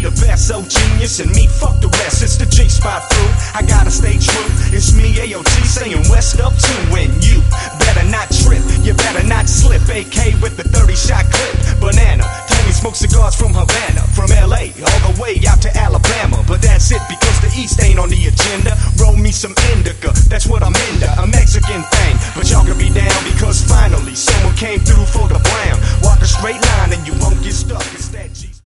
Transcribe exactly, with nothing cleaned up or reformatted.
the best, so genius, and me fuck the rest. It's the G spot through, I gotta stay true. It's me, A O T, saying West up too. And you better not trip, you better not slip. A K with the thirty shot clip. Banana, Tony smokes cigars from Havana, from L A all the way out to Alabama. But that's it, because the East ain't on the agenda. Roll me some indica, that's what I'm into, a Mexican thing. But y'all can be down, because finally someone came through for the brown. Walk a straight line and you won't get stuck. It's that G.